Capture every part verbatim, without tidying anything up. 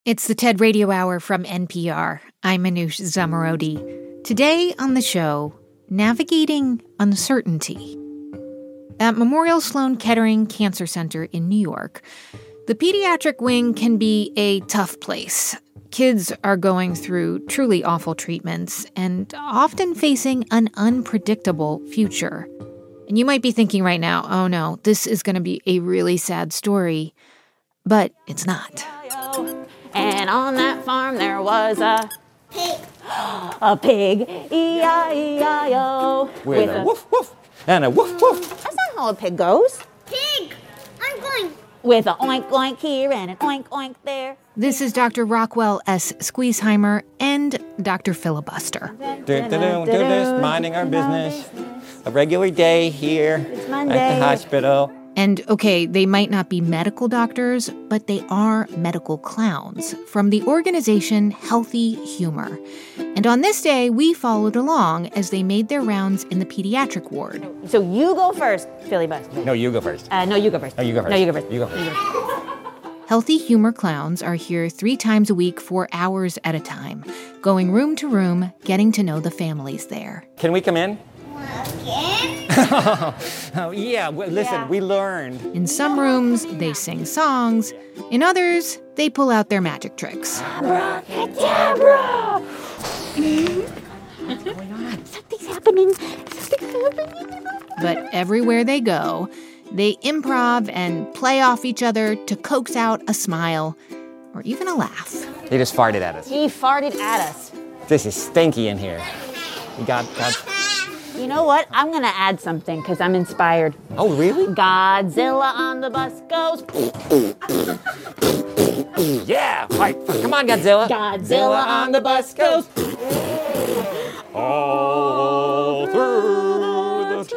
It's the TED Radio Hour from N P R. I'm Manoush Zomorodi. Today on the show, navigating uncertainty. At Memorial Sloan Kettering Cancer Center in New York, the pediatric wing can be a tough place. Kids are going through truly awful treatments and often facing an unpredictable future. And you might be thinking right now, oh no, this is going to be a really sad story. But it's not. And on that farm there was a pig. A pig, E I E I O. With, with a, a woof woof and a woof woof. That's not how a pig goes. Pig! I'm going. With a oink oink here and an oink oink there. This is Doctor Rockwell S. Squeezheimer and Doctor Filibuster. Do, do, do, do this, minding our business. A regular day here It's at Monday. the hospital. And, okay, they might not be medical doctors, but they are medical clowns from the organization Healthy Humor. And on this day, we followed along as they made their rounds in the pediatric ward. So you go first, Filibuster. No, you go first. Uh, no, you go first. No, you go first. No, you go first. You go first. Healthy Humor clowns are here three times a week for hours at a time, going room to room, getting to know the families there. Can we come in? Again? Oh, yeah. Well, listen, Yeah. we learned. In some rooms, they sing songs. In others, they pull out their magic tricks. Abracadabra! Something's happening. Something's happening. But everywhere they go, they improv and play off each other to coax out a smile or even a laugh. They just farted at us. He farted at us. This is stinky in here. We got, got... You know what? I'm going to add something because I'm inspired. Oh, really? Godzilla on the bus goes. Yeah. All right. Come on, Godzilla. Godzilla on the bus goes. All through the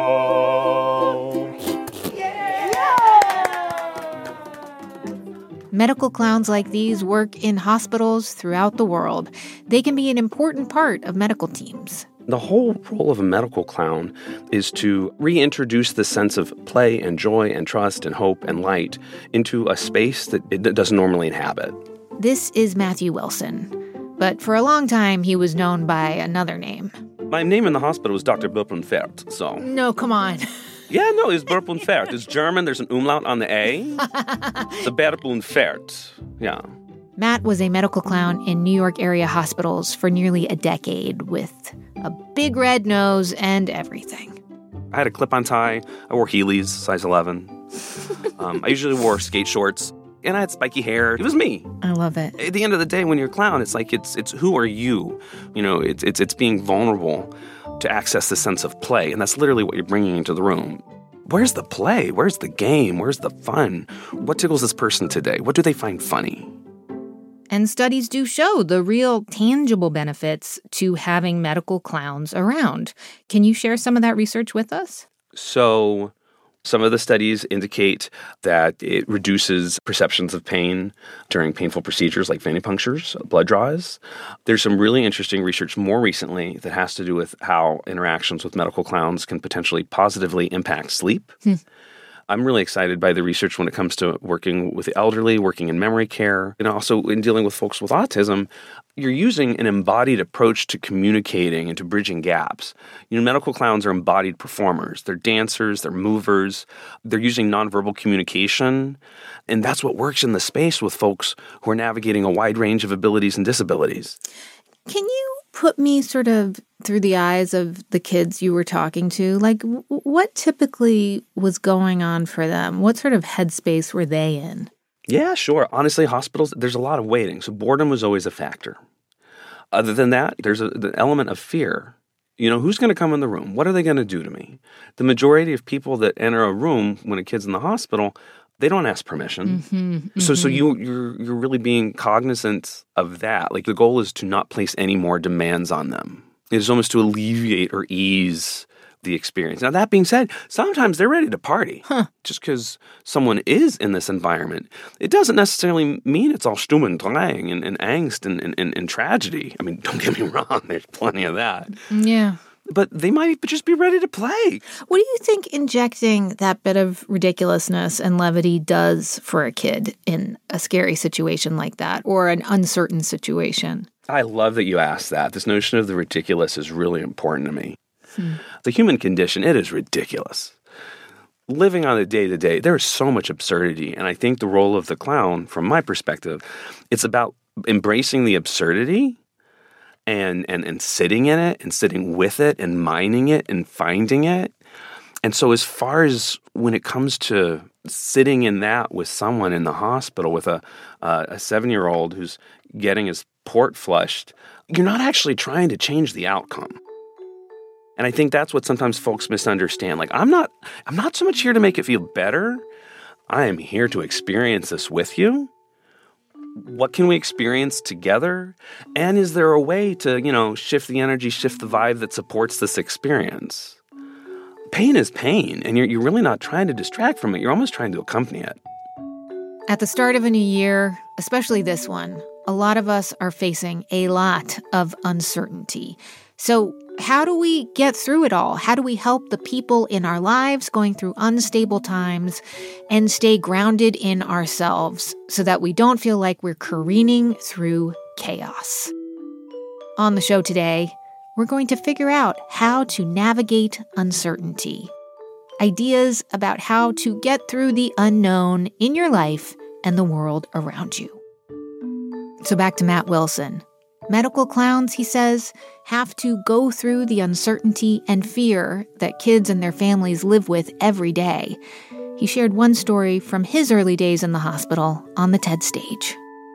town. Medical clowns like these work in hospitals throughout the world. They can be an important part of medical teams. The whole role of a medical clown is to reintroduce the sense of play and joy and trust and hope and light into a space that it doesn't normally inhabit. This is Matthew Wilson. But for a long time, he was known by another name. My name in the hospital was Doctor Burplenfert, so... No, come on. Yeah, no, it's Burplenfert. It's German. There's an umlaut on the A. It's a Burplenfert. Yeah. Matt was a medical clown in New York area hospitals for nearly a decade with a big red nose and everything. I had a clip-on tie. I wore Heelys, size eleven. Um, I usually wore skate shorts. And I had spiky hair. It was me. I love it. At the end of the day, when you're a clown, it's like, it's it's who are you? You know, it's it's it's being vulnerable to access the sense of play. And that's literally what you're bringing into the room. Where's the play? Where's the game? Where's the fun? What tickles this person today? What do they find funny? And studies do show the real tangible benefits to having medical clowns around. Can you share some of that research with us? So some of the studies indicate that it reduces perceptions of pain during painful procedures like venipunctures, blood draws. There's some really interesting research more recently that has to do with how interactions with medical clowns can potentially positively impact sleep. Hmm. I'm really excited by the research when it comes to working with the elderly, working in memory care, and also in dealing with folks with autism. You're using an embodied approach to communicating and to bridging gaps. You know, medical clowns are embodied performers. They're dancers, they're movers, they're using nonverbal communication, and that's what works in the space with folks who are navigating a wide range of abilities and disabilities. Can you put me sort of through the eyes of the kids you were talking to? Like, w- what typically was going on for them? What sort of headspace were they in? Yeah, sure. Honestly, hospitals, there's a lot of waiting. So boredom was always a factor. Other than that, there's a, the element of fear. You know, who's going to come in the room? What are they going to do to me? The majority of people that enter a room when a kid's in the hospital, they don't ask permission. Mm-hmm, mm-hmm. So so you, you're you're really being cognizant of that. Like the goal is to not place any more demands on them. It is almost to alleviate or ease the experience. Now, that being said, sometimes they're ready to party. Huh. Just because someone is in this environment, it doesn't necessarily mean it's all Sturm und Drang and, and angst and, and, and, and tragedy. I mean, don't get me wrong, there's plenty of that. Yeah. but they might just be ready to play. What do you think injecting that bit of ridiculousness and levity does for a kid in a scary situation like that or an uncertain situation? I love that you asked that. This notion of the ridiculous is really important to me. Hmm. The human condition, it is ridiculous. Living on a day-to-day, there is so much absurdity. And I think the role of the clown, from my perspective, it's about embracing the absurdity and, and, and sitting in it and sitting with it and mining it and finding it. And so as far as when it comes to sitting in that with someone in the hospital, with a, uh, a seven-year-old who's getting his port flushed, you're not actually trying to change the outcome. And I think that's what sometimes folks misunderstand. Like, I'm not, I'm not so much here to make it feel better. I am here to experience this with you. What can we experience together? And is there a way to, you know, shift the energy, shift the vibe that supports this experience? Pain is pain, and you're, you're really not trying to distract from it. You're almost trying to accompany it. At the start of a new year, especially this one, a lot of us are facing a lot of uncertainty. So how do we get through it all? How do we help the people in our lives going through unstable times and stay grounded in ourselves so that we don't feel like we're careening through chaos? On the show today, we're going to figure out how to navigate uncertainty. Ideas about how to get through the unknown in your life and the world around you. So back to Matt Wilson. Medical clowns, he says, have to go through the uncertainty and fear that kids and their families live with every day. He shared one story from his early days in the hospital on the TED stage.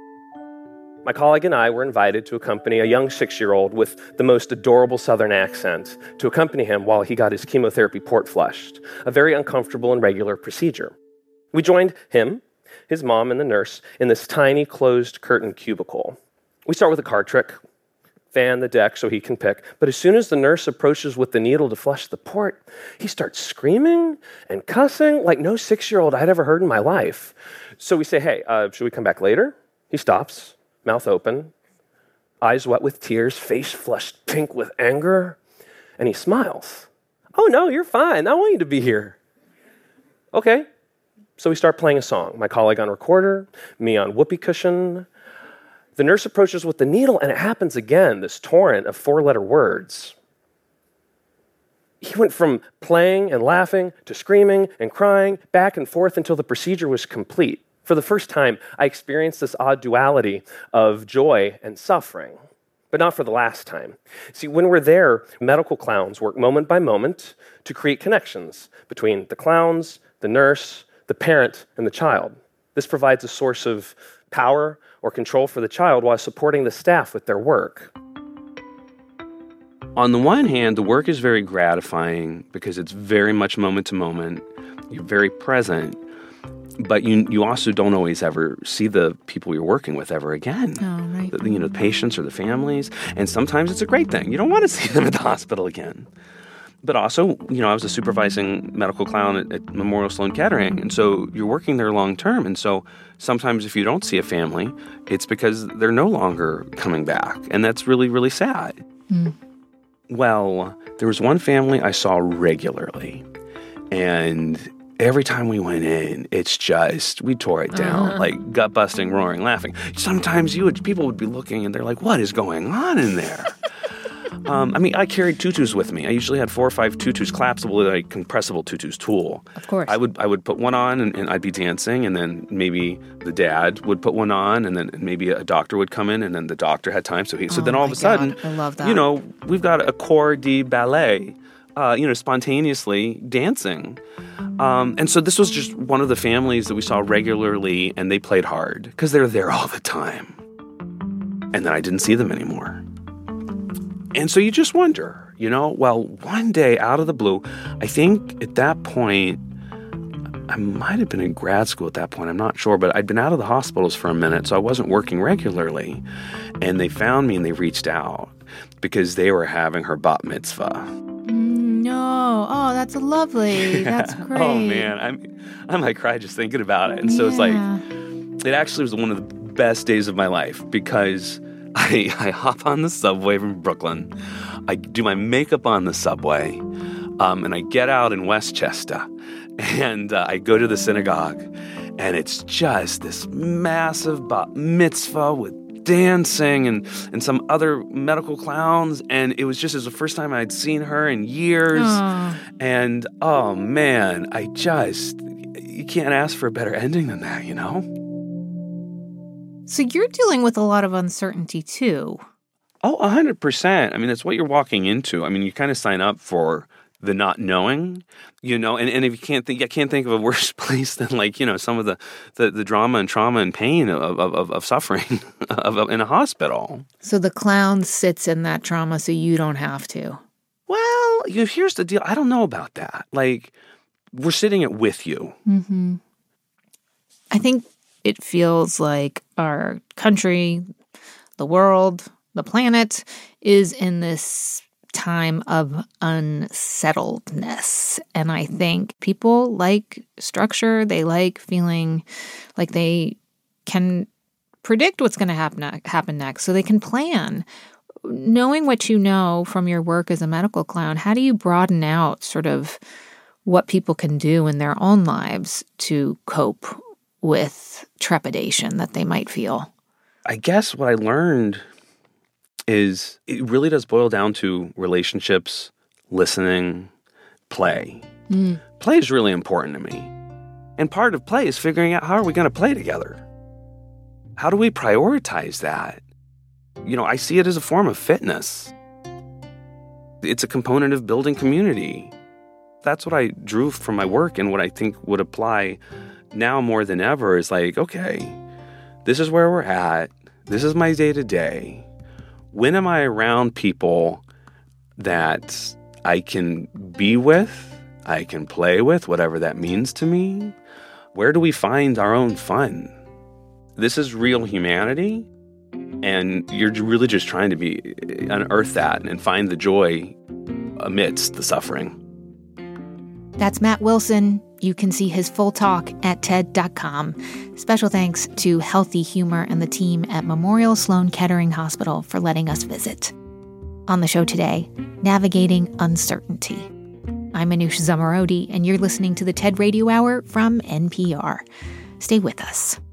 My colleague and I were invited to accompany a young six-year-old with the most adorable Southern accent to accompany him while he got his chemotherapy port flushed, a very uncomfortable and regular procedure. We joined him, his mom, and the nurse in this tiny closed curtain cubicle. We start with a card trick, fan the deck so he can pick, but as soon as the nurse approaches with the needle to flush the port, he starts screaming and cussing like no six-year-old I'd ever heard in my life. So we say, hey, uh, should we come back later? He stops, mouth open, eyes wet with tears, face flushed pink with anger, and he smiles. Oh, no, you're fine. I want you to be here. Okay. So we start playing a song, my colleague on recorder, me on whoopee cushion. The nurse approaches with the needle, and it happens again, this torrent of four-letter words. He went from playing and laughing to screaming and crying, back and forth until the procedure was complete. For the first time, I experienced this odd duality of joy and suffering, but not for the last time. See, when we're there, medical clowns work moment by moment to create connections between the clowns, the nurse, the parent, and the child. This provides a source of power or control for the child while supporting the staff with their work. On the one hand, the work is very gratifying because it's very much moment to moment. You're very present, but you you also don't always ever see the people you're working with ever again. Oh, right. The, you know, the patients or the families, and sometimes it's a great thing. You don't want to see them at the hospital again. But also, you know, I was a supervising medical clown at, at Memorial Sloan Kettering, and so you're working there long term. And so sometimes if you don't see a family, it's because they're no longer coming back, and that's really, really sad. Mm. Well, there was one family I saw regularly, and every time we went in, it's just, we tore it down, uh-huh. like gut-busting, roaring, laughing. Sometimes you would, people would be looking, and they're like, what is going on in there? Um, I mean, I carried tutus with me. I usually had four or five tutus, collapsible, like compressible tutus tool. Of course. I would I would put one on and, and I'd be dancing, and then maybe the dad would put one on, and then maybe a doctor would come in, and then the doctor had time. So he so oh then all of a God, sudden, I love that. you know, we've got a corps de ballet, uh, you know, spontaneously dancing. Um, and so this was just one of the families that we saw regularly, and they played hard because they're there all the time. And then I didn't see them anymore. And so you just wonder, you know, well, one day out of the blue, I think at that point, I might have been in grad school at that point, I'm not sure, but I'd been out of the hospitals for a minute, so I wasn't working regularly. And they found me and they reached out because they were having her bat mitzvah. No. Oh, that's lovely. That's great. Oh, man. I'm, I might cry just thinking about it. And so yeah. it's like, it actually was one of the best days of my life because I, I hop on the subway from Brooklyn. I do my makeup on the subway, um, and I get out in Westchester, and uh, I go to the synagogue, and it's just this massive bat mitzvah with dancing and, and some other medical clowns, and it was just as the first time I'd seen her in years. Aww. And oh man, I just, you can't ask for a better ending than that, you know? So you're dealing with a lot of uncertainty too. Oh, one hundred percent. I mean, that's what you're walking into. I mean, you kind of sign up for the not knowing, you know, and, and if you can't think, I can't think of a worse place than like, you know, some of the, the, the drama and trauma and pain of, of, of suffering of, of, in a hospital. So the clown sits in that trauma so you don't have to. Well, you know, here's the deal. I don't know about that. Like, we're sitting it with you. Mm-hmm. I think it feels like our country, the world, the planet is in this time of unsettledness. And I think people like structure. They like feeling like they can predict what's going to happen, happen next, so they can plan. Knowing what you know from your work as a medical clown, how do you broaden out sort of what people can do in their own lives to cope with trepidation that they might feel? I guess what I learned is it really does boil down to relationships, listening, play. Mm. Play is really important to me. And part of play is figuring out how are we going to play together? How do we prioritize that? You know, I see it as a form of fitness. It's a component of building community. That's what I drew from my work, and what I think would apply now more than ever is like, okay, this is where we're at. This is my day-to-day. When am I around people that I can be with, I can play with, whatever that means to me? Where do we find our own fun? This is real humanity, and you're really just trying to be unearth that and find the joy amidst the suffering. That's Matt Wilson. You can see his full talk at T E D dot com. Special thanks to Healthy Humor and the team at Memorial Sloan Kettering Hospital for letting us visit. On the show today, Navigating Uncertainty. I'm Manoush Zomorodi, and you're listening to the TED Radio Hour from N P R. Stay with us.